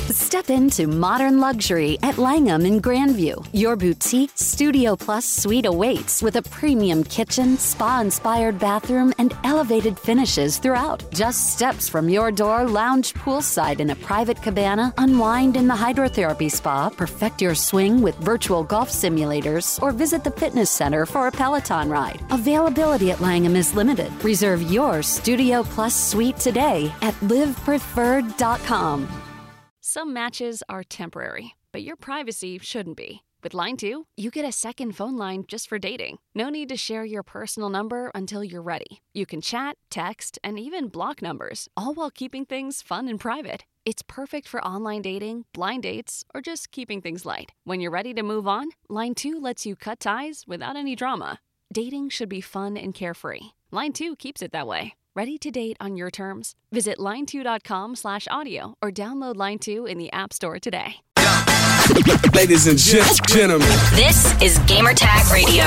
Step into modern luxury at Langham in Grandview. Your boutique Studio Plus suite awaits with a premium kitchen, spa-inspired bathroom, and elevated finishes throughout. Just steps from your door, lounge poolside in a private cabana, unwind in the hydrotherapy spa, perfect your swing with virtual golf simulators, or visit the fitness center for a Peloton ride. Availability at Langham is limited. Reserve your Studio Plus suite today at livepreferred.com. Some matches are temporary, but your privacy shouldn't be. With Line 2, you get a second phone line just for dating. No need to share your personal number until you're ready. You can chat, text, and even block numbers, all while keeping things fun and private. It's perfect for online dating, blind dates, or just keeping things light. When you're ready to move on, Line 2 lets you cut ties without any drama. Dating should be fun and carefree. Line 2 keeps it that way. Ready to date on your terms? Visit line2.com/audio or download Line 2 in the App Store today. Ladies and gentlemen, this is Gamertag Radio.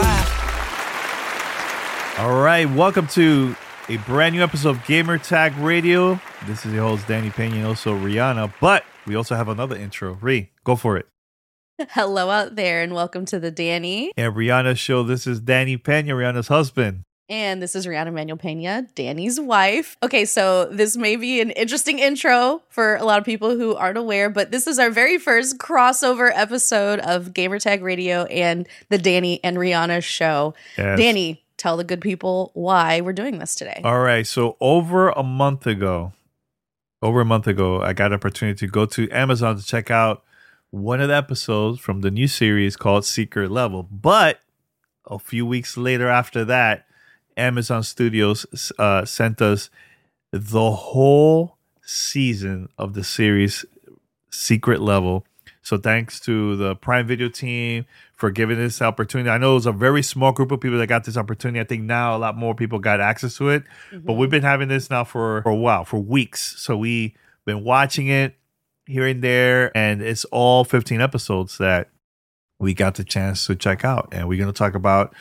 All right, welcome to a brand new episode of Gamertag Radio. This is your host, Danny Pena, and also Rihanna. But we also have another intro. Ree, go for it. Hello out there, and welcome to the Danny and Rihanna show. This is Danny Pena, Rihanna's husband. And this is Rihanna Manuel Pena, Danny's wife. Okay, so this may be an interesting intro for a lot of people who aren't aware, but this is our very first crossover episode of Gamertag Radio and the Danny and Rihanna show. Yes. Danny, tell the good people why we're doing this today. All right, so over a month ago, I got an opportunity to go to Amazon to check out one of the episodes from the new series called Secret Level. But a few weeks later after that, Amazon Studios sent us the whole season of the series Secret Level. So thanks to the Prime Video team for giving this opportunity. I know it was a very small group of people that got this opportunity. I think now a lot more people got access to it. Mm-hmm. But we've been having this now for a while, for weeks. So we've been watching it here and there, and it's all 15 episodes that we got the chance to check out. And we're going to talk about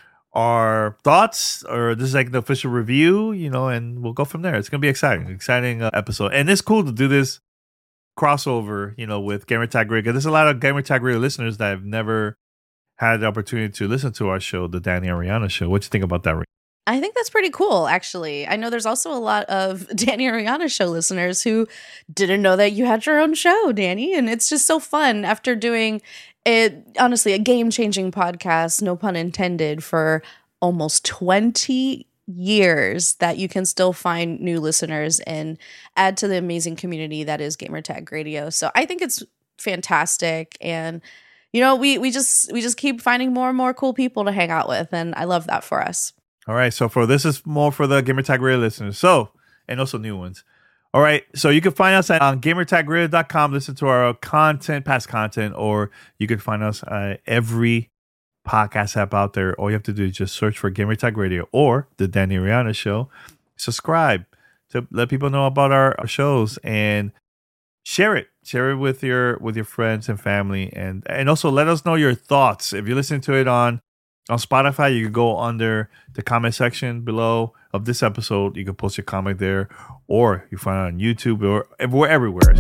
our thoughts, or this is like the official review, and we'll go from there. It's going to be exciting episode. And it's cool to do this crossover, with Gamertag Radio. There's a lot of Gamertag Radio listeners that have never had the opportunity to listen to our show, the Danny and Rihanna show. What you think about that, Rihanna? I think that's pretty cool, actually. I know there's also a lot of Danny and Rihanna show listeners who didn't know that you had your own show, Danny. And it's just so fun after doing it, honestly, a game-changing podcast, no pun intended, for almost 20 years, that you can still find new listeners and add to the amazing community that is Gamertag Radio. So I think it's fantastic. And, we just keep finding more and more cool people to hang out with. And I love that for us. All right. So this is more for the Gamertag Radio listeners. So, and also new ones. All right, so you can find us on gamertagradio.com, listen to our past content, or you can find us every podcast app out there. All you have to do is just search for Gamertag Radio or the Danny Rihanna Show. Subscribe to let people know about our shows, and share it with your friends and family, and also let us know your thoughts. If you're listening to it on Spotify, you can go under the comment section below of this episode. You can post your comment there, or you find it on YouTube, or we're everywhere.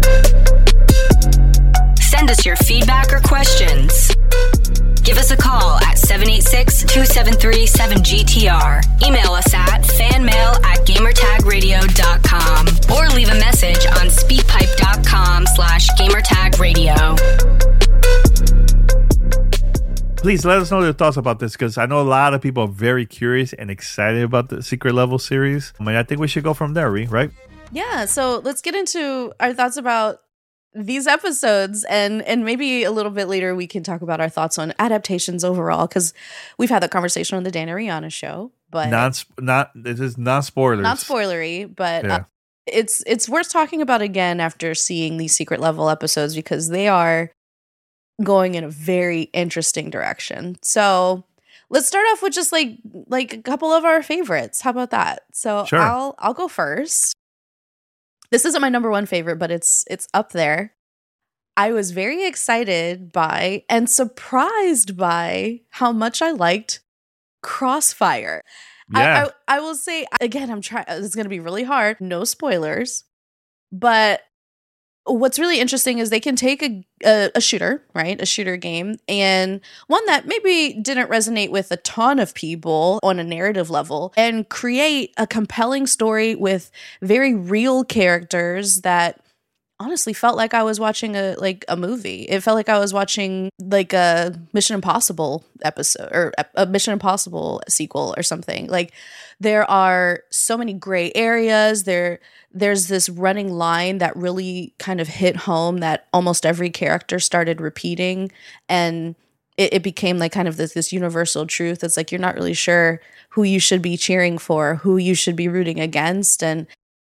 Send us your feedback or questions. Give us a call at 786-273-7GTR. Email us at fanmail@gamertagradio.com, or leave a message on speakpipe.com/gamertagradio. Please let us know your thoughts about this, because I know a lot of people are very curious and excited about the Secret Level series. I think we should go from there, right? Yeah, so let's get into our thoughts about these episodes, and maybe a little bit later we can talk about our thoughts on adaptations overall, because we've had that conversation on the Dan and Rihanna show. But this is not spoilers, not spoilery, but it's worth talking about again after seeing these Secret Level episodes, because they are going in a very interesting direction. So let's start off with just like a couple of our favorites. How about that? So sure. I'll go first. This isn't my number one favorite, but it's up there. I was very excited by and surprised by how much I liked Crossfire. Yeah. I will say, again, I'm trying, it's going to be really hard. No spoilers. But what's really interesting is they can take a shooter, right? A shooter game, and one that maybe didn't resonate with a ton of people on a narrative level, and create a compelling story with very real characters that honestly felt like I was watching a movie. It felt like I was watching like a Mission Impossible episode or a Mission Impossible sequel or something. Like there are so many gray areas. There's this running line that really kind of hit home that almost every character started repeating, and it became like kind of this universal truth. It's like you're not really sure who you should be cheering for, who you should be rooting against, and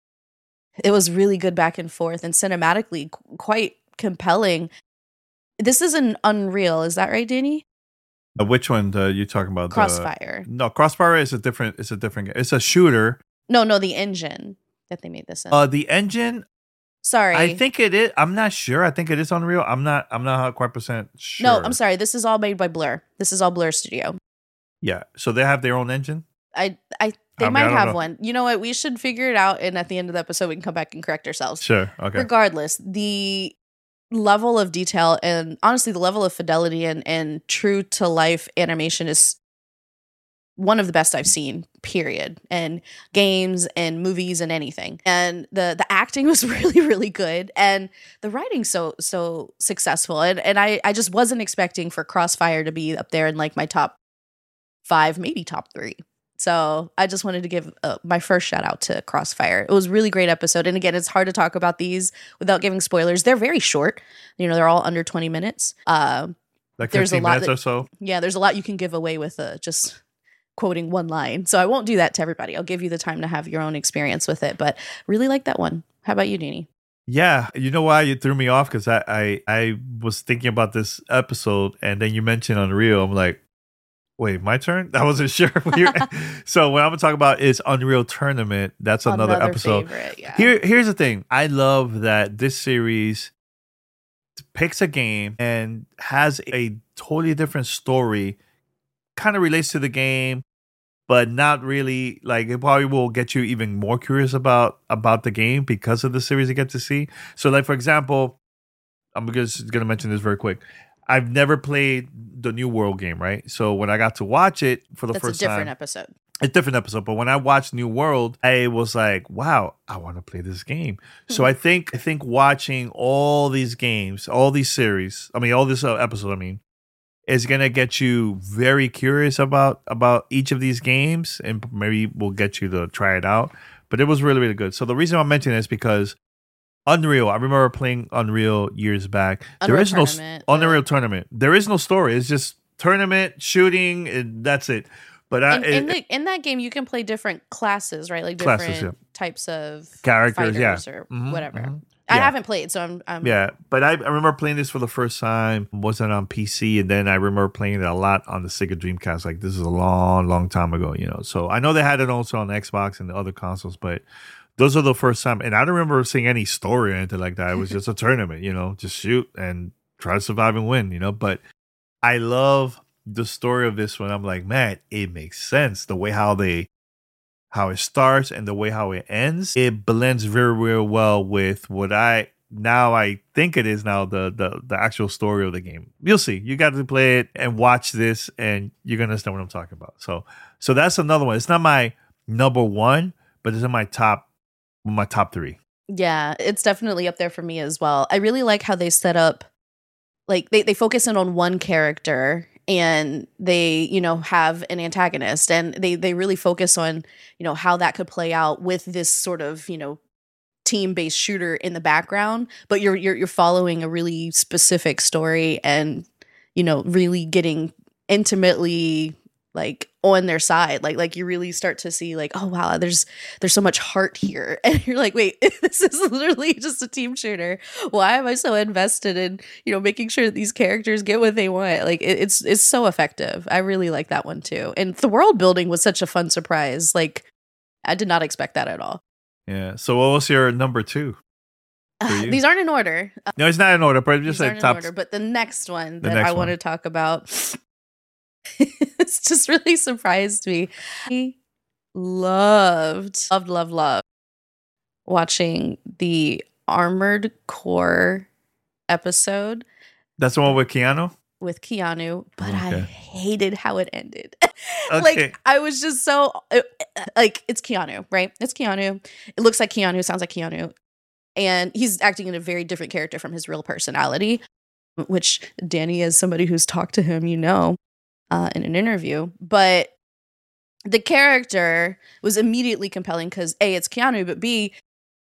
it was really good back and forth and cinematically quite compelling. This is an Unreal, is that right, Danny? Which one are you talking about? Crossfire. No, Crossfire is a different game. It's a shooter. No, the engine that they made this in. The engine. Sorry. I think it is. I'm not sure. I think it is Unreal. I'm not quite percent sure. No, I'm sorry. This is all made by Blur. This is all Blur Studio. Yeah. So they have their own engine? They might have one. You know what? We should figure it out, and at the end of the episode, we can come back and correct ourselves. Sure. Okay. Regardless, the level of detail and honestly the level of fidelity and true to life animation is one of the best I've seen, period. And games and movies and anything. And the acting was really, really good. And the writing so successful. And I just wasn't expecting for Crossfire to be up there in like my top 5, maybe top 3. So I just wanted to give my first shout out to Crossfire. It was a really great episode. And again, it's hard to talk about these without giving spoilers. They're very short. You know, they're all under 20 minutes. Like 15 minutes or so? Yeah, there's a lot you can give away with just quoting one line. So I won't do that to everybody. I'll give you the time to have your own experience with it. But really like that one. How about you, Danny? Yeah, you know why you threw me off? Because I was thinking about this episode, and then you mentioned Unreal. I'm like, wait, my turn? I wasn't sure. So what I'm going to talk about is Unreal Tournament. That's another episode. Favorite, yeah. Here's the thing. I love that this series picks a game and has a totally different story, kind of relates to the game, but not really. Like, it probably will get you even more curious about the game because of the series you get to see. So, like, for example, I'm just going to mention this very quick. I've never played the New World game, right? So when I got to watch it for the first time, It's a different episode. But when I watched New World, I was like, "Wow, I want to play this game." So I think watching all these games, all these series, all this episode, is gonna get you very curious about each of these games, and maybe will get you to try it out. But it was really, really good. So the reason I'm mentioning it is because Unreal. I remember playing Unreal years back. Unreal Tournament. There is no story. It's just tournament, shooting, and that's it. But in that game, you can play different classes, right? Like different types of characters, or whatever. Mm-hmm. I haven't played, so I'm yeah. But I remember playing this for the first time. Wasn't on PC, and then I remember playing it a lot on the Sega Dreamcast. Like, this is a long, long time ago, you know. So I know they had it also on Xbox and the other consoles, but those are the first time. And I don't remember seeing any story or anything like that. It was just a tournament, you know, just shoot and try to survive and win, you know. But I love the story of this one. I'm like, man, it makes sense. The way how it starts and the way how it ends, it blends very, very well with what I think it is now the actual story of the game. You'll see. You got to play it and watch this, and you're gonna understand what I'm talking about. So that's another one. It's not my number one, but it's in my top 3. Yeah, it's definitely up there for me as well. I really like how they set up, like they focus in on one character, and they, you know, have an antagonist, and they really focus on, you know, how that could play out with this sort of, you know, team-based shooter in the background, but you're following a really specific story, and, you know, really getting intimately like on their side. Like you really start to see like, oh wow, there's so much heart here. And you're like, wait, this is literally just a team shooter. Why am I so invested in, you know, making sure that these characters get what they want? Like it's so effective. I really like that one too. And the world building was such a fun surprise. Like, I did not expect that at all. Yeah. So what was your number 2? These aren't in order. No, it's not in order, but just like top. Order, but the next one that I want to talk about, it's just really surprised me. I loved watching the Armored Core episode That's the one with Keanu? with Keanu, but I Okay. hated how it ended. Okay. Like, I was just so like, it's Keanu, right? It's Keanu. It looks like Keanu, sounds like Keanu, and he's acting in a very different character from his real personality, which Danny, as somebody who's talked to him, in an interview. But the character was immediately compelling because A, it's Keanu, but B,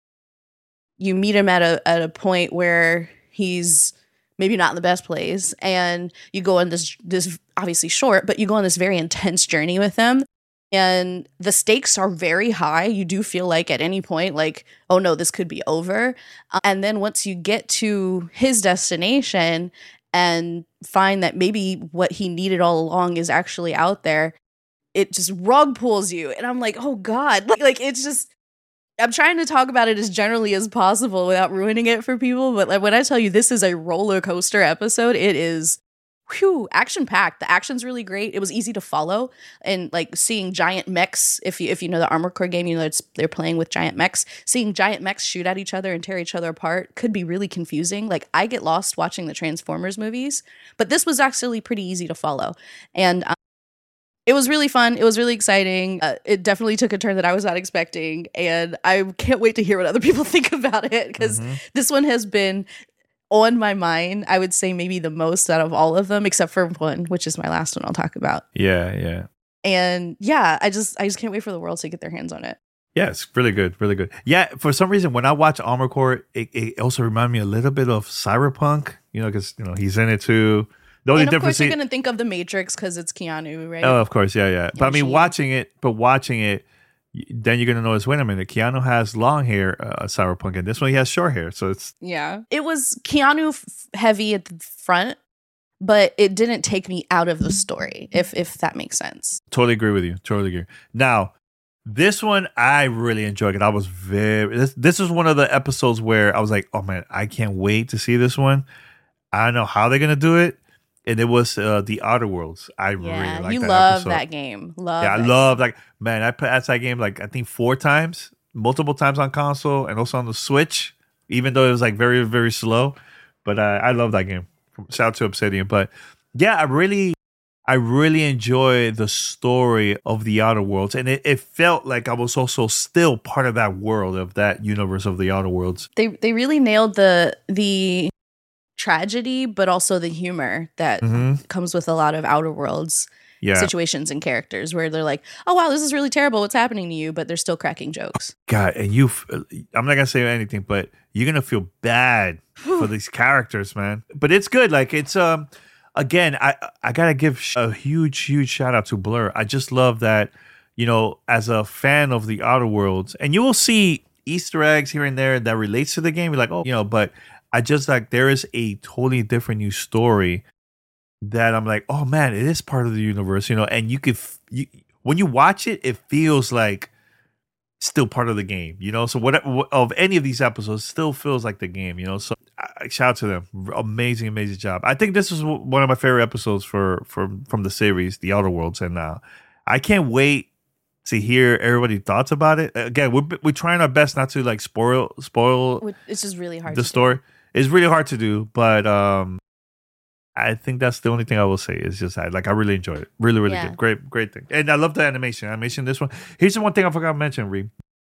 you meet him at a point where he's maybe not in the best place, and you go on this obviously short, but you go on this very intense journey with him, and the stakes are very high. You do feel like at any point, like, oh no, this could be over. And then once you get to his destination and find that maybe what he needed all along is actually out there, it just rug pulls you. And I'm like, oh God, like it's just, I'm trying to talk about it as generally as possible without ruining it for people. But like, when I tell you this is a roller coaster episode, it is action packed. The action's really great. It was easy to follow, and like seeing giant mechs. If you know the Armored Core game, they're playing with giant mechs. Seeing giant mechs shoot at each other and tear each other apart could be really confusing. Like, I get lost watching the Transformers movies, but this was actually pretty easy to follow, and it was really fun. It was really exciting. It definitely took a turn that I was not expecting, and I can't wait to hear what other people think about it, because this one has been on my mind, I would say maybe the most out of all of them, except for one, which is my last one I'll talk about. Yeah. And yeah, I just can't wait for the world to get their hands on it. Yeah, it's really good, really good. Yeah, for some reason, when I watch Armored Core, it also reminded me a little bit of Cyberpunk, because he's in it too. The only And of difference course, you're going to think of The Matrix because it's Keanu, right? Oh, of course, yeah. But I mean, Machine. watching it, then you're gonna notice. Wait a minute, Keanu has long hair, Cyberpunk, and this one he has short hair. So it's Yeah. It was Keanu heavy at the front, but it didn't take me out of the story, if that makes sense. totally agree with you. Totally agree. Now, this one I really enjoyed it. I was This is one of the episodes where I was like, oh man, I can't wait to see this one. I don't know how they're gonna do it. And it was The Outer Worlds. I really liked you that love episode. that game. I love, like, man, I played that game like I think 4 times, multiple times on console and also on the Switch, even though it was like very, very slow. But I love that game. Shout out to Obsidian. But yeah, I really enjoy the story of The Outer Worlds. And it felt like I was also still part of that world, of that universe of The Outer Worlds. They really nailed the tragedy, but also the humor that comes with a lot of Outer Worlds situations and characters, where they're like, oh wow, this is really terrible, what's happening to you, but they're still cracking jokes. God, and I'm not gonna say anything, but you're gonna feel bad for these characters, man. But it's good. Like, it's again, I gotta give a huge shout out to Blur. I just love that, as a fan of The Outer Worlds, and you will see Easter eggs here and there that relates to the game. You're like, oh, but I just like, there is a totally different new story that I'm like, oh man, it is part of the universe, and when you watch it, it feels like still part of the game, So what of any of these episodes still feels like the game, So shout out to them, amazing job. I think this is one of my favorite episodes from the series, The Outer Worlds, and I can't wait to hear everybody's thoughts about it. Again, we're trying our best not to like spoil. It's just really hard. The story. It's really hard to do, but I think that's the only thing I will say. Is just I really enjoyed it. Really good. Great thing. And I love the animation. This one. Here's the one thing I forgot to mention, Reem.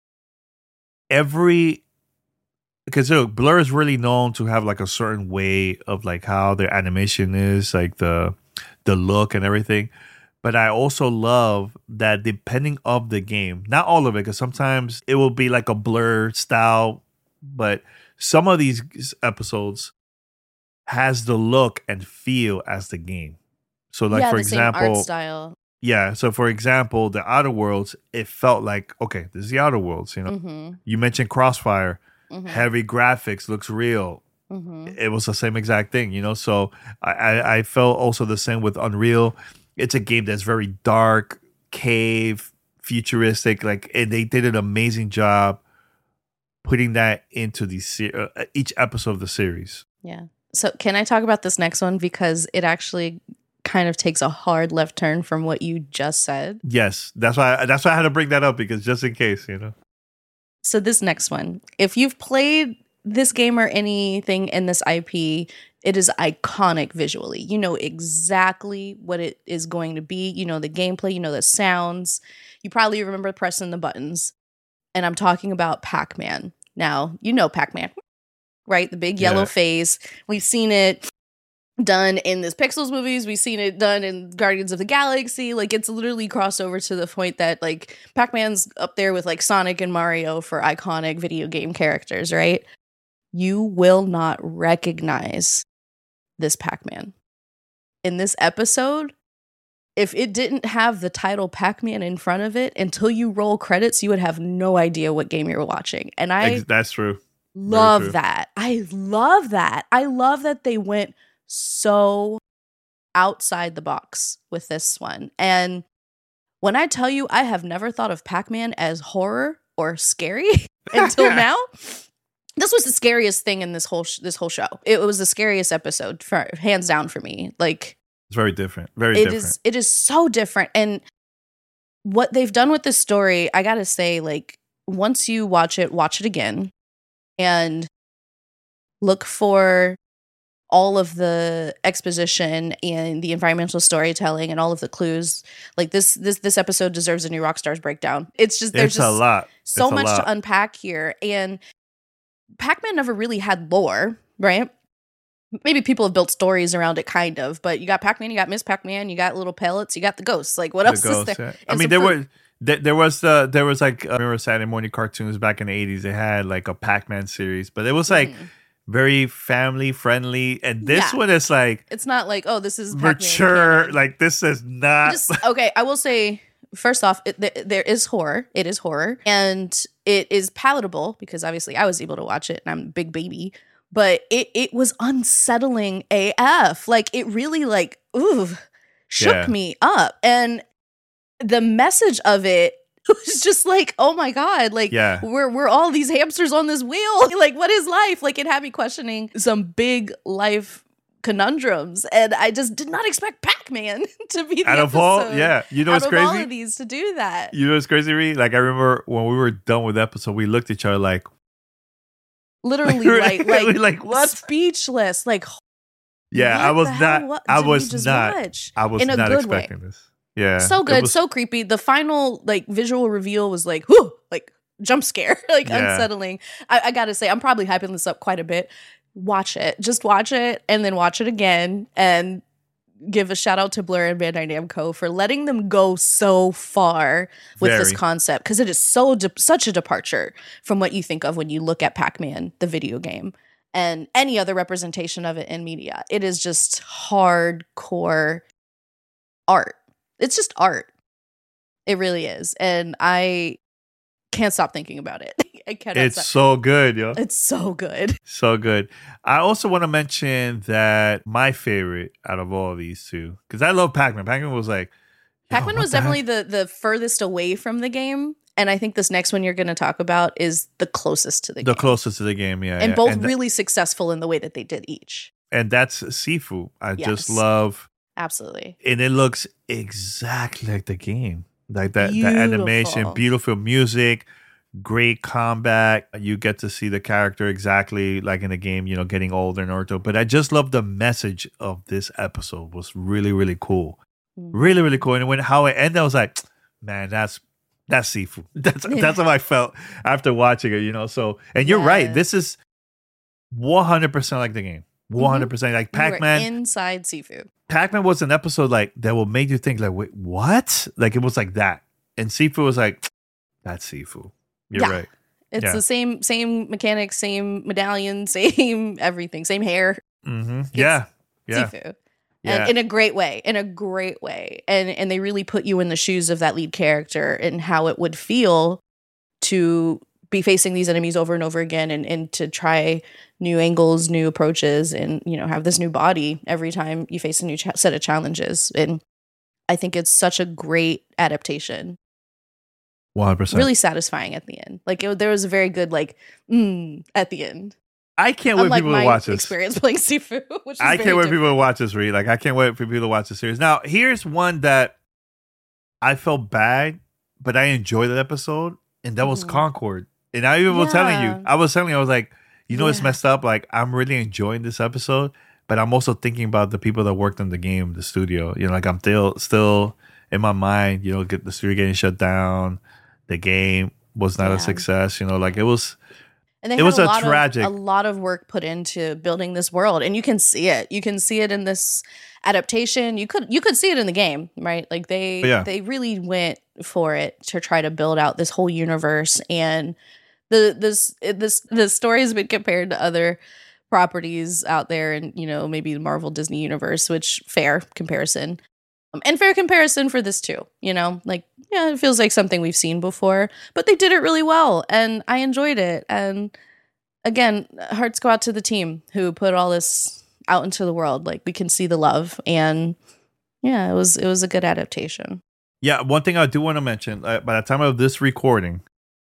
Because Blur is really known to have like a certain way of like how their animation is, like the look and everything. But I also love that depending of the game, not all of it, because sometimes it will be like a Blur style, but some of these episodes has the look and feel as the game. So like, for the example, same art style. Yeah. So for example, The Outer Worlds, it felt like, okay, this is The Outer Worlds. You mentioned Crossfire, heavy graphics, looks real. It was the same exact thing, So I felt also the same with Unreal. It's a game that's very dark, cave, futuristic, and they did an amazing job putting that into each episode of the series. Yeah. So can I talk about this next one, because it actually kind of takes a hard left turn from what you just said? Yes, that's why I had to bring that up, because just in case, So this next one, if you've played this game or anything in this IP, it is iconic visually. You know exactly what it is going to be. You know the gameplay, you know the sounds. You probably remember pressing the buttons. And I'm talking about Pac-Man. Now, you know Pac-Man, right? The big yellow face. We've seen it done in this Pixels movies. We've seen it done in Guardians of the Galaxy. Like, it's literally crossed over to the point that, like, Pac-Man's up there with, like, Sonic and Mario for iconic video game characters, right? You will not recognize this Pac-Man. In this episode, if it didn't have the title Pac-Man in front of it, until you roll credits, you would have no idea what game you're watching. And that's true. Love that. I love that. I love that they went so outside the box with this one. And when I tell you, I have never thought of Pac-Man as horror or scary until now. This was the scariest thing in this whole show. It was the scariest episode, hands down, for me. Like, it's very different. Very different. It is so different. And what they've done with this story, I gotta say, like, once you watch it again and look for all of the exposition and the environmental storytelling and all of the clues. Like, this episode deserves a new Rockstar's breakdown. It's just, there's just a lot. So much to unpack here. And Pac-Man never really had lore, right? Maybe people have built stories around it, kind of, but you got Pac-Man, you got Miss Pac-Man, you got little pellets, you got the ghosts. Like, what else is there? Yeah. I mean, there was like, I remember Saturday morning cartoons back in the 80s. They had like a Pac-Man series, but it was like very family friendly. And this one is like, it's not like, oh, this is mature. Pac-Man. Like, this is not. Okay, I will say, first off, there is horror. It is horror, and it is palatable because obviously I was able to watch it, and I'm a big baby. But it was unsettling AF. Like, it really, like, shook me up. And the message of it was just like, oh my God, like, we're all these hamsters on this wheel. Like, what is life? Like, it had me questioning some big life conundrums. And I just did not expect Pac-Man to be the out of all, you know what's crazy? All of these to do that. You know what's crazy, Reed? Like, I remember when we were done with the episode, we looked at each other like, literally like what? Speechless. Like, I was not expecting this. Yeah. So good, so creepy. The final like visual reveal was like, whoo, like jump scare, like unsettling. I gotta say, I'm probably hyping this up quite a bit. Watch it. Just watch it and then watch it again, and give a shout out to Blur and Bandai Namco for letting them go so far with this concept, because it is such a departure from what you think of when you look at Pac-Man, the video game, and any other representation of it in media. It is just hardcore art. It's just art. It really is. And I can't stop thinking about it. It's so good, yo. It's so good. So good. I also want to mention that my favorite out of all of these two, because I love Pac-Man. Pac-Man was like, Pac-Man was definitely the furthest away from the game. And I think this next one you're going to talk about is the closest to the game. The closest to the game, yeah. And both really successful in the way that they did each. And that's Sifu. I just love. Absolutely. And it looks exactly like the game. Like that animation, beautiful music, great combat. You get to see the character exactly like in the game, you know, getting older and older. But I just love the message of this episode. Was really, really cool. Really, really cool. And how it ended, I was like, man, that's Sifu. That's how I felt after watching it, you know. So, and you're right. This is 100% like the game. 100% like Pac-Man. Inside Sifu. Pac-Man was an episode like that will make you think like, wait, what? Like, it was like that. And Sifu was like, that's Sifu. You're right. It's the same mechanics, same medallion, same everything, same hair. Mm-hmm. Yeah. Sifu. And in a great way. And they really put you in the shoes of that lead character and how it would feel to be facing these enemies over and over again, and to try new angles, new approaches, and, you know, have this new body every time you face a new set of challenges. And I think it's such a great adaptation. 100%. Really satisfying at the end. Like, there was a very good like at the end. I can't wait for people to watch this. Experience playing Sifu, which is I can't wait for people to watch this, Reed. Like, I can't wait for people to watch the series. Now, here's one that I felt bad, but I enjoyed that episode, and that was Concord. And I was telling you, I was like, You know, it's Yeah. messed up. Like, I'm really enjoying this episode, but I'm also thinking about the people that worked on the game, the studio. You know, like I'm still in my mind, you know, get the studio getting shut down. The game was not Yeah. a success. You know, like it was. And they It had was a lot tragic- of, a lot of work put into building this world, and you can see it. You can see it in this adaptation. You could see it in the game, right? Like Yeah. they really went for it to try to build out this whole universe. And the story has been compared to other properties out there, and you know, maybe the Marvel Disney universe, which fair comparison. And fair comparison for this too, you know, like, yeah, it feels like something we've seen before, but they did it really well and I enjoyed it. And again, hearts go out to the team who put all this out into the world. Like we can see the love, and yeah, it was a good adaptation. Yeah, one thing I do want to mention, by the time of this recording,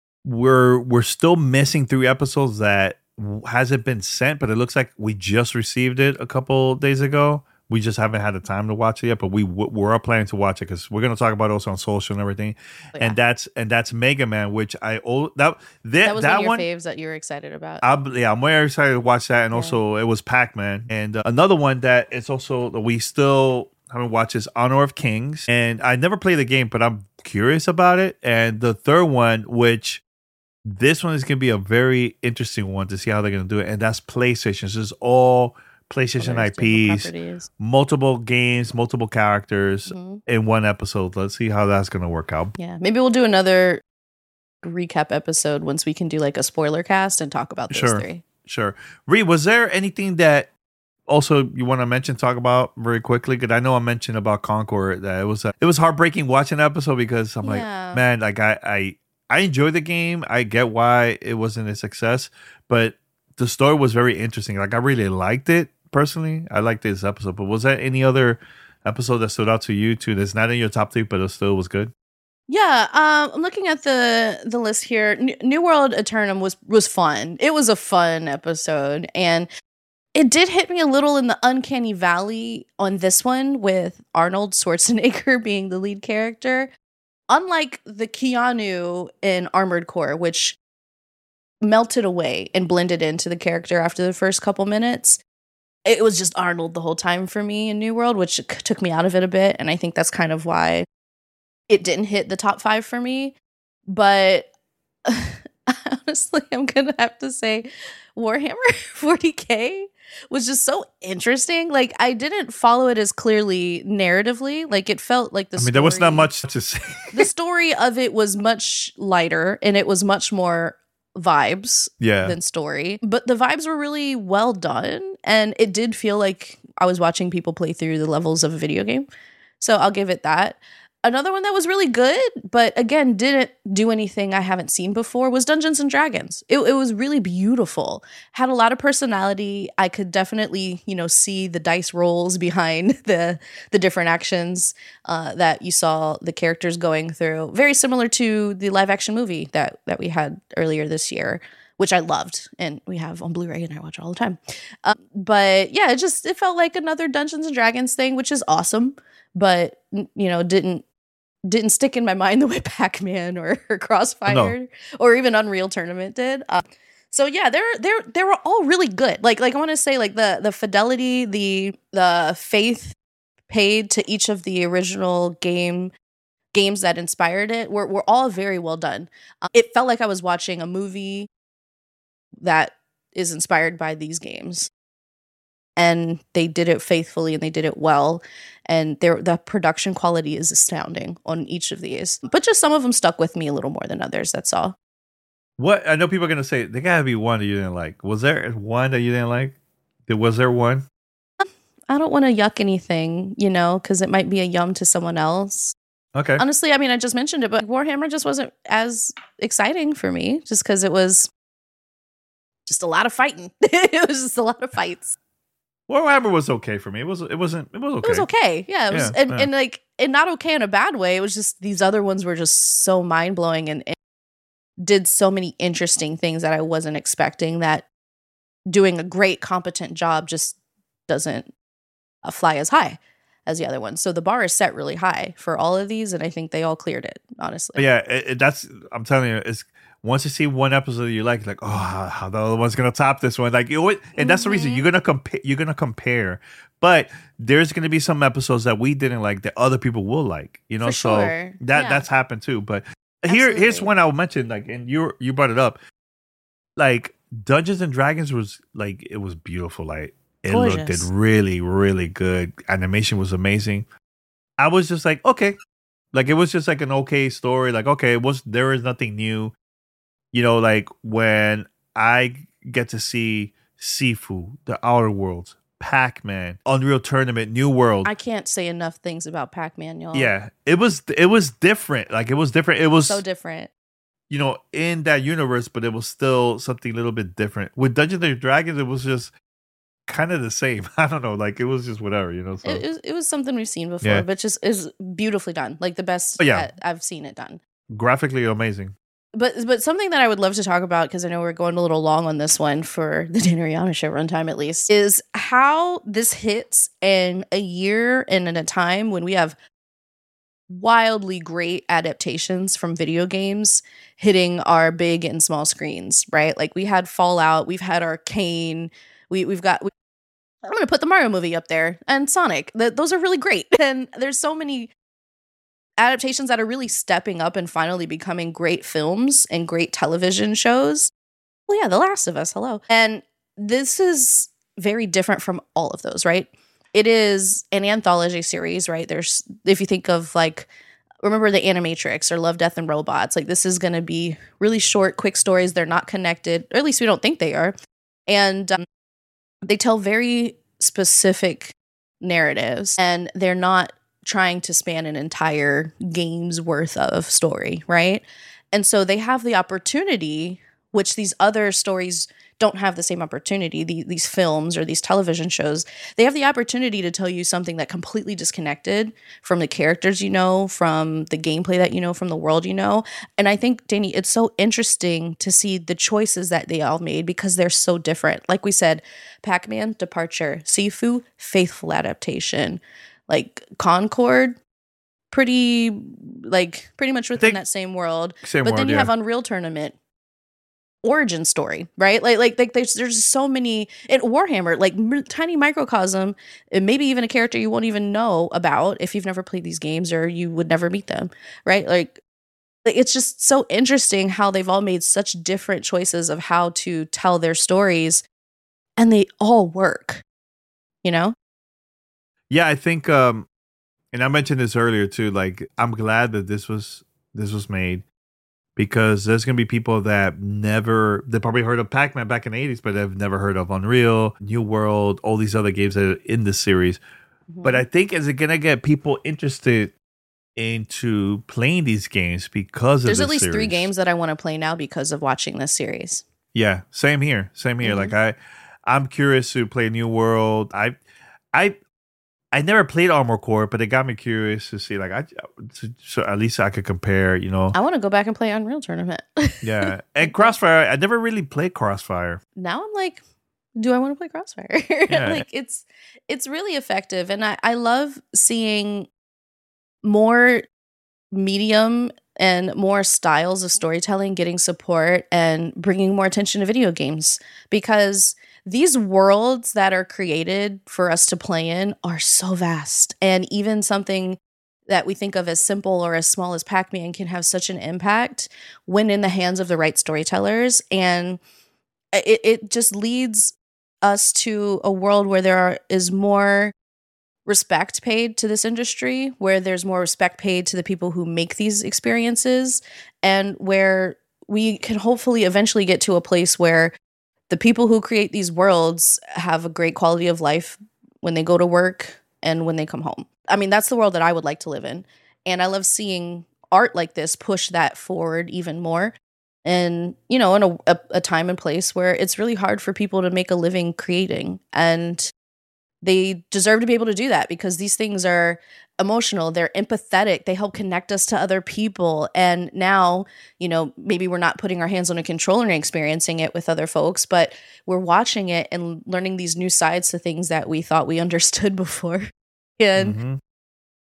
we're still missing 3 episodes that hasn't been sent, but it looks like we just received it a couple days ago. We just haven't had the time to watch it yet, but we're planning to watch it because we're going to talk about it also on social and everything. Oh, yeah. And that's Mega Man, which That was one of your faves that you were excited about. I'm very excited to watch that, and also it was Pac-Man. And another one that it's also that we still haven't watched is Honor of Kings, and I never played the game, but I'm curious about it. And the third one, which this one is going to be a very interesting one to see how they're going to do it, and that's PlayStation. This is all PlayStation There's different IPs, properties. multiple games, multiple characters Mhm. in one episode. Let's see how that's going to work out. Yeah, maybe we'll do another recap episode once we can do like a spoiler cast and talk about those Sure. 3. Sure. Ree, was there anything that also you want to talk about very quickly? Because I know I mentioned about Concord that it was heartbreaking watching the episode because I'm Yeah. like, man, like I enjoyed the game. I get why it wasn't a success, but the story was very interesting. Like I really liked it personally. I liked this episode. But was there any other episode that stood out to you too? That's not in your top 3, but it still was good. Yeah, I'm looking at the list here. New World Eternum was fun. It was a fun episode, and it did hit me a little in the uncanny valley on this one with Arnold Schwarzenegger being the lead character. Unlike the Keanu in Armored Core, which melted away and blended into the character after the first couple minutes, it was just Arnold the whole time for me in New World, which took me out of it a bit. And I think that's kind of why it didn't hit the top 5 for me. But honestly, I'm going to have to say Warhammer 40K was just so interesting. Like, I didn't follow it as clearly narratively. Like, it felt like There was not much to say. The story of it was much lighter, and it was much more vibes than story. But the vibes were really well done, and it did feel like I was watching people play through the levels of a video game. So I'll give it that. Another one that was really good, but again, didn't do anything I haven't seen before, was Dungeons and Dragons. It was really beautiful. Had a lot of personality. I could definitely, see the dice rolls behind the different actions that you saw the characters going through. Very similar to the live action movie that we had earlier this year, which I loved, and we have on Blu-ray, and I watch all the time. But yeah, it felt like another Dungeons and Dragons thing, which is awesome, but didn't stick in my mind the way Pac-Man or Crossfire or even Unreal Tournament did. So yeah, they were all really good. Like I want to say, like the fidelity, the faith paid to each of the original games that inspired it were all very well done. It felt like I was watching a movie that is inspired by these games. And they did it faithfully, and they did it well. And the production quality is astounding on each of these. But just some of them stuck with me a little more than others. That's all. What I know people are gonna say, there gotta be one that you didn't like. Was there one that you didn't like? Was there one? I don't want to yuck anything, because it might be a yum to someone else. Okay. Honestly, I just mentioned it, but Warhammer just wasn't as exciting for me, just because it was just a lot of fighting. It was just a lot of fights. Warhammer was okay for me. It was okay. It was okay. Yeah, it was, and not okay in a bad way. It was just these other ones were just so mind blowing and did so many interesting things that I wasn't expecting. That doing a great, competent job just doesn't fly as high as the other ones. So the bar is set really high for all of these, and I think they all cleared it. Honestly, Yeah, that's. I'm telling you, it's once you see one episode you like, oh, how the other one's gonna top this one, like and that's the reason you're gonna compare. But there's gonna be some episodes that we didn't like that other people will like, For so sure. that's happened too. But Absolutely. here's one I'll mention, like, and you brought it up, like Dungeons and Dragons was like, it was beautiful, like it Gorgeous. looked really, really good. Animation was amazing. I was just like, okay, like it was just like an okay story, like okay, there is nothing new. Like when I get to see Sifu, The Outer Worlds, Pac-Man, Unreal Tournament, New World. I can't say enough things about Pac-Man, y'all. Yeah, it was different. Like it was different. It was so different. In that universe, but it was still something a little bit different. With Dungeons and Dragons, it was just kind of the same. I don't know, like it was just whatever, So. It was something we've seen before, but just is beautifully done, like the best I've seen it done. Graphically amazing. But something that I would love to talk about, because I know we're going a little long on this one for the Dan Ariana Show runtime at least, is how this hits in a year and in a time when we have wildly great adaptations from video games hitting our big and small screens, right? Like we had Fallout, we've had Arcane, we've got... I'm going to put the Mario movie up there, and Sonic. Those are really great. And there's so many adaptations that are really stepping up and finally becoming great films and great television shows. Well, yeah, The Last of Us, hello. And this is very different from all of those, right? It is an anthology series, right? There's, if you think of like, remember the Animatrix or Love, Death, and Robots, like this is going to be really short, quick stories. They're not connected, or at least we don't think they are. And they tell very specific narratives, and they're not trying to span an entire game's worth of story, right? And so they have the opportunity, which these other stories don't have the same opportunity, these films or these television shows, they have the opportunity to tell you something that completely disconnected from the characters, from the gameplay that from the world, And I think, Danny, it's so interesting to see the choices that they all made because they're so different. Like we said, Pac-Man, departure. Sifu, faithful adaptation. Like Concord, pretty much within that same world. But then you have Unreal Tournament, origin story, right? Like there's so many. In Warhammer, like tiny microcosm, and maybe even a character you won't even know about if you've never played these games or you would never meet them, right? Like it's just so interesting how they've all made such different choices of how to tell their stories, and they all work, Yeah, I think, and I mentioned this earlier too. Like, I'm glad that this was made because there's gonna be people that they probably heard of Pac-Man back in the 80s, but they've never heard of Unreal, New World, all these other games that are in this series. Mm-hmm. But I think is it gonna get people interested into playing these games because there's of at least series. 3 games that I want to play now because of watching this series. Yeah, same here. Mm-hmm. Like I'm curious to play New World. I never played Armored Core, but it got me curious to see, so at least I could compare, I want to go back and play Unreal Tournament. Yeah. And Crossfire, I never really played Crossfire. Now I'm like, do I want to play Crossfire? Yeah. Like, it's really effective. And I love seeing more medium and more styles of storytelling getting support and bringing more attention to video games, because these worlds that are created for us to play in are so vast. And even something that we think of as simple or as small as Pac-Man can have such an impact when in the hands of the right storytellers. And it just leads us to a world where there is more respect paid to this industry, where there's more respect paid to the people who make these experiences, and where we can hopefully eventually get to a place where the people who create these worlds have a great quality of life when they go to work and when they come home. I mean, that's the world that I would like to live in. And I love seeing art like this push that forward even more. And, in a time and place where it's really hard for people to make a living creating. And they deserve to be able to do that because these things are emotional, they're empathetic, they help connect us to other people. And now, maybe we're not putting our hands on a controller and experiencing it with other folks, but we're watching it and learning these new sides to things that we thought we understood before. And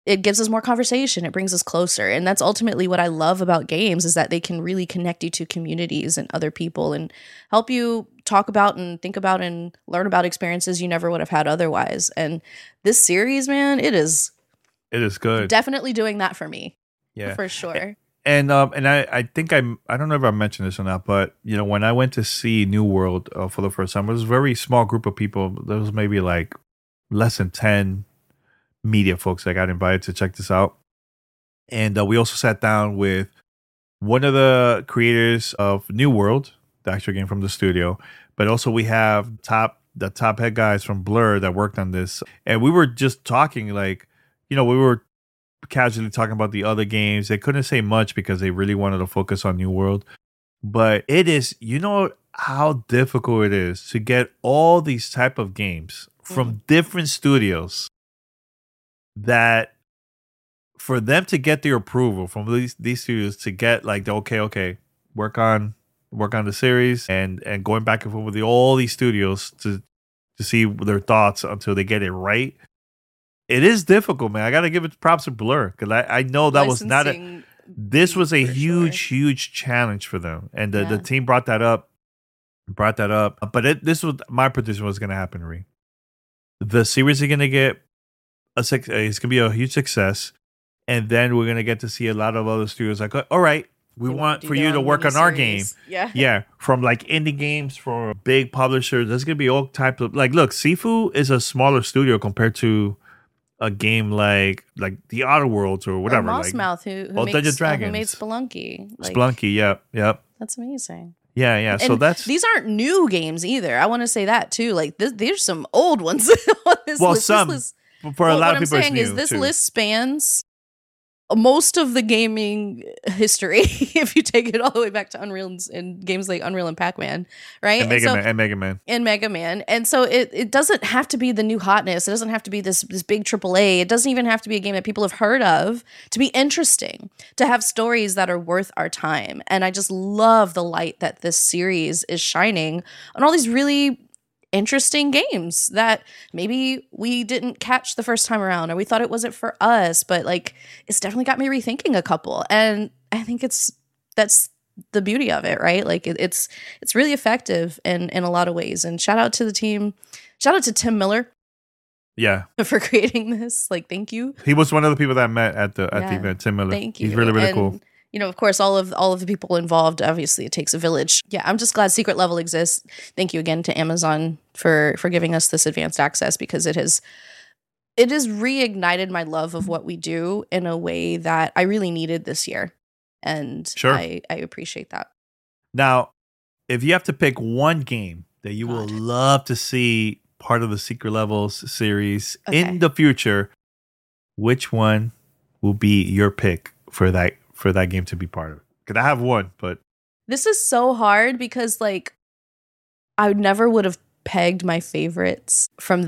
it gives us more conversation. It brings us closer. And that's ultimately what I love about games, is that they can really connect you to communities and other people and help you talk about and think about and learn about experiences you never would have had otherwise. And this series, man, it is good. definitely doing that for me. Yeah. For sure. And I think I don't know if I mentioned this or not, but you know, when I went to see New World for the first time, it was a very small group of people. There was maybe like less than 10 media folks that got invited to check this out. And we also sat down with one of the creators of New World, the actual game from the studio, but also we have the top head guys from Blur that worked on this. And we were just talking, like, you know, we were casually talking about the other games. They couldn't say much because they really wanted to focus on New World. But it is, you know how difficult it is to get all these type of games from different studios, that for them to get their approval from these studios to get like the okay, work on the series, and going back and forth with all these studios to see their thoughts until they get it right. It is difficult, man. I got to give it props to Blur, because I know that was not this was a huge challenge for them. And the team brought that up. But this was my prediction was going to happen, Ree. The series is going to get it's going to be a huge success. And then we're going to get to see a lot of other studios like, all right, we want for you to work on our game. Yeah. From like indie games, for big publishers. There's going to be all types of, like, look, Sifu is a smaller studio compared to a game like the Outer Worlds or whatever. Or Mossmouth, who made Spelunky. Spelunky, yep. That's amazing. Yeah. And so these aren't new games either. I want to say that too. Like there's some old ones on this list. Some for a lot of people. What I'm saying is this list spans most of the gaming history, if you take it all the way back to Unreal and games like Unreal and Pac-Man, right? And Mega Man. And so it doesn't have to be the new hotness. It doesn't have to be this big AAA. It doesn't even have to be a game that people have heard of to be interesting, to have stories that are worth our time. And I just love the light that this series is shining on all these really interesting games that maybe we didn't catch the first time around, or we thought it wasn't for us, but like it's definitely got me rethinking a couple. And I think that's the beauty of it, right? Like it's really effective in a lot of ways. And shout out to the team. Shout out to Tim Miller. Yeah. For creating this. Like, thank you. He was one of the people that I met at the event, Tim Miller. Thank you. He's really cool. You know, of course, all of the people involved, obviously it takes a village. Yeah, I'm just glad Secret Level exists. Thank you again to Amazon for giving us this advanced access, because it has reignited my love of what we do in a way that I really needed this year. And sure. I appreciate that. Now, if you have to pick one game that you will love to see part of the Secret Levels series in the future, which one will be your pick for that game to be part of it? Because I have one, but this is so hard because like I never would have pegged my favorites from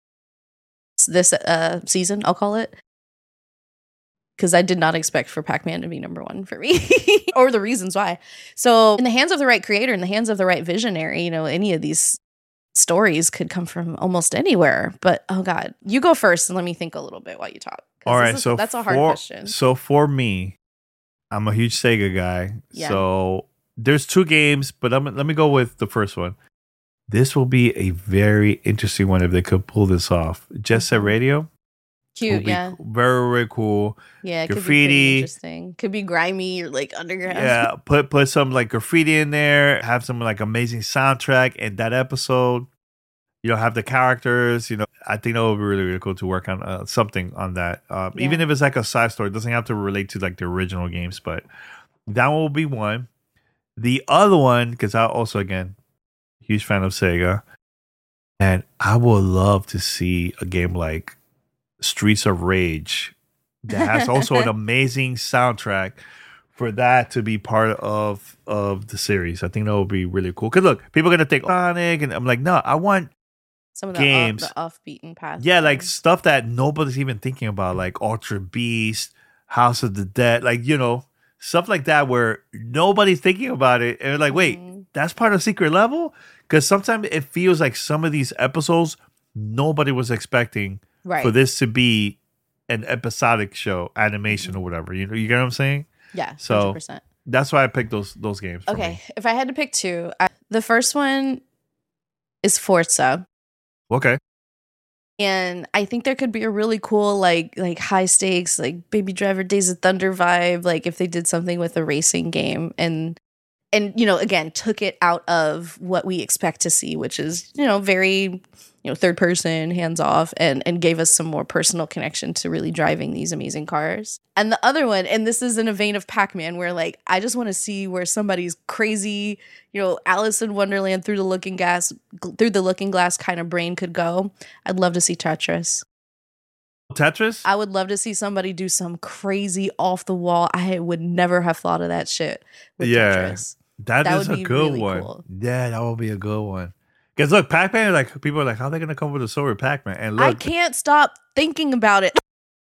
this season, I'll call it, because I did not expect for Pac-Man to be number one for me, or the reasons why. So in the hands of the right creator, in the hands of the right visionary, you know, any of these stories could come from almost anywhere. But oh God, you go first and let me think a little bit while you talk. All right, so that's a hard question. So for me, I'm a huge Sega guy. Yeah. So there's two games, but let me go with the first one. This will be a very interesting one if they could pull this off. Jet Set Radio. Cute, yeah. Very, very cool. Yeah, it graffiti. Could be pretty interesting. Could be grimy or like underground. Yeah, put some like graffiti in there. Have some like amazing soundtrack in that episode. You know, have the characters. You know, I think that would be really, really cool to work on something on that. Even if it's like a side story, it doesn't have to relate to like the original games. But that one will be one. The other one, because I also again huge fan of Sega, and I would love to see a game like Streets of Rage that has also an amazing soundtrack for that to be part of the series. I think that would be really cool. Because look, people are gonna think Sonic, and I'm like, no, I want some of games, the off-beaten path. Yeah, like stuff that nobody's even thinking about, like Ultra Beast, House of the Dead, like, you know, stuff like that where nobody's thinking about it, and they're like, wait, that's part of Secret Level? Because sometimes it feels like some of these episodes nobody was expecting for this to be an episodic show, animation or whatever. You get what I'm saying? Yeah, so 100%. That's why I picked those games. For Okay, me. if I had to pick two, the first one is Forza. Okay. And I think there could be a really cool, like high stakes, like Baby Driver Days of Thunder vibe, like if they did something with a racing game and again, took it out of what we expect to see, which is, very, third person, hands off, and gave us some more personal connection to really driving these amazing cars. And the other one, and this is in a vein of Pac-Man, where like I just want to see where somebody's crazy, Alice in Wonderland through the looking glass kind of brain could go. I'd love to see Tetris. Tetris? I would love to see somebody do some crazy off the wall. I would never have thought of that shit with Tetris. That is would a be good really one. cool. Yeah, that would be a good one. Because look, Pac-Man, like people are like, how are they gonna come up with a story with Pac-Man? And look, I can't stop thinking about it.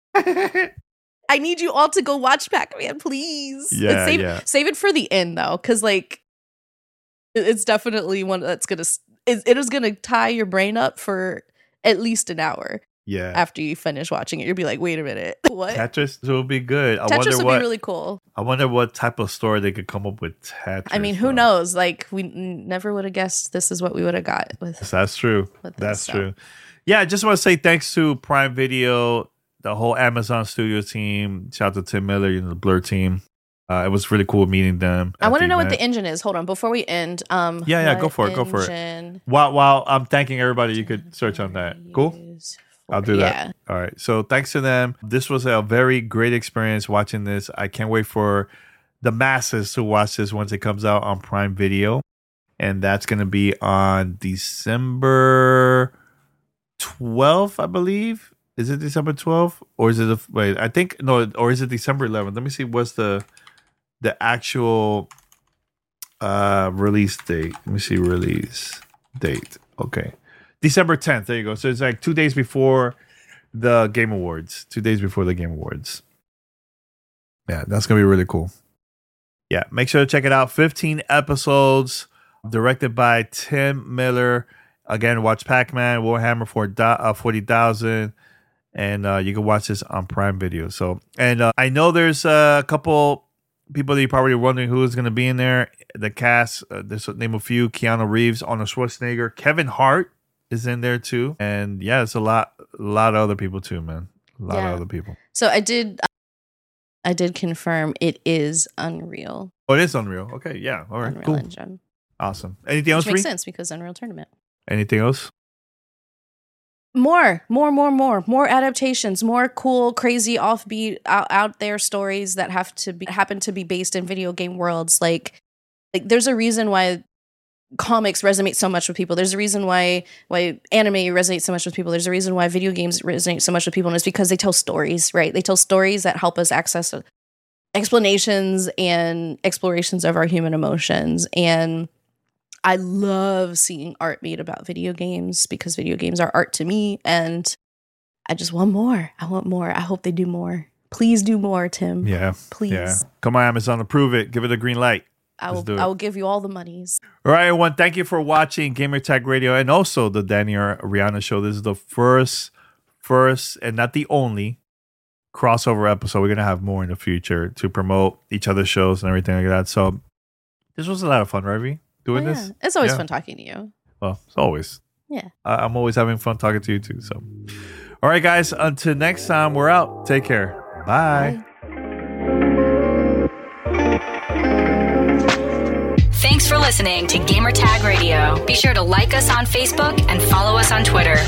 I need you all to go watch Pac-Man, please. Yeah, Save it for the end though, because like it's definitely one that's it is gonna tie your brain up for at least an hour. Yeah. After you finish watching it, you'll be like, wait a minute, what? Tetris will be good. Tetris would be really cool. I wonder what type of story they could come up with Tetris. I mean, who knows? Like, we never would have guessed this is what we would have got with. That's true. With That's true. Yeah, I just want to say thanks to Prime Video, the whole Amazon Studio team. Shout out to Tim Miller, the Blur team. It was really cool meeting them. I want to know what the engine is. Hold on, before we end. Yeah, go for it. While I'm thanking everybody, you could search on that. Cool. I'll do that. All right. So thanks to them. This was a very great experience watching this. I can't wait for the masses to watch this once it comes out on Prime Video. And that's going to be on December 12th, I believe. Is it December 12th? Or is it or is it December 11th? Let me see what's the actual release date. Let me see release date. Okay. December 10th. There you go. So it's like 2 days before the Game Awards. 2 days before the Game Awards. Yeah, that's going to be really cool. Yeah, make sure to check it out. 15 episodes, directed by Tim Miller. Again, watch Pac-Man, Warhammer 40,000. And you can watch this on Prime Video. So, and I know there's a couple people that you're probably wondering who is going to be in there. The cast, there's name a few. Keanu Reeves, Arnold Schwarzenegger, Kevin Hart is in there too, and yeah, it's a lot of other people too, man. A lot of other people. So I did confirm it is Unreal. Oh, it is Unreal. Okay, yeah, all right, Unreal cool, Engine. Awesome. Anything else? Which makes sense because Unreal Tournament. Anything else? More adaptations, more cool, crazy, offbeat, out there stories that happen to be based in video game worlds. Like there's a reason why comics resonate so much with people. There's a reason why anime resonates so much with people. There's a reason why video games resonate so much with people, and it's because they tell stories, right? They tell stories that help us access explanations and explorations of our human emotions. And I love seeing art made about video games because video games are art to me, and I just want more. I want more. I hope they do more. Please do more, Tim. Yeah. Please. Yeah. Come on, Amazon, approve it. Give it a green light. I will give you all the monies. All right, everyone. Thank you for watching Gamertag Radio and also the Danny Rihanna Show. This is the first and not the only crossover episode. We're going to have more in the future to promote each other's shows and everything like that. So this was a lot of fun, right, doing this? It's always fun talking to you. Well, it's always. Yeah. I'm always having fun talking to you too. So, all right, guys. Until next time, we're out. Take care. Bye. Thanks for listening to Gamertag Radio. Be sure to like us on Facebook and follow us on Twitter.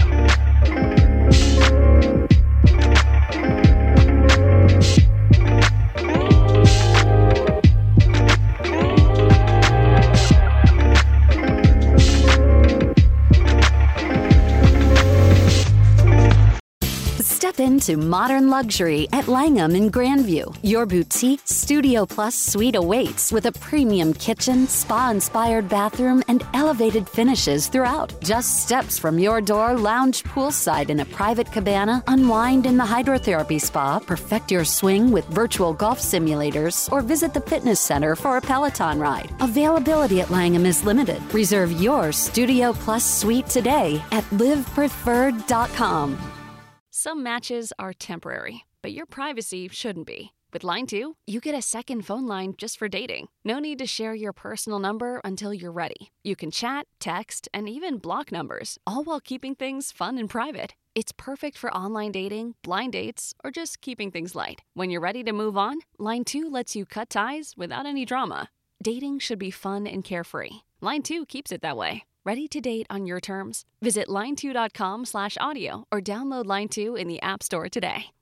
Step into modern luxury at Langham in Grandview. Your boutique Studio Plus suite awaits with a premium kitchen, spa-inspired bathroom, and elevated finishes throughout. Just steps from your door, lounge poolside in a private cabana, unwind in the hydrotherapy spa, perfect your swing with virtual golf simulators, or visit the fitness center for a Peloton ride. Availability at Langham is limited. Reserve your Studio Plus suite today at livepreferred.com. Some matches are temporary, but your privacy shouldn't be. With Line 2, you get a second phone line just for dating. No need to share your personal number until you're ready. You can chat, text, and even block numbers, all while keeping things fun and private. It's perfect for online dating, blind dates, or just keeping things light. When you're ready to move on, Line 2 lets you cut ties without any drama. Dating should be fun and carefree. Line 2 keeps it that way. Ready to date on your terms? Visit line2.com/audio or download Line 2 in the App Store today.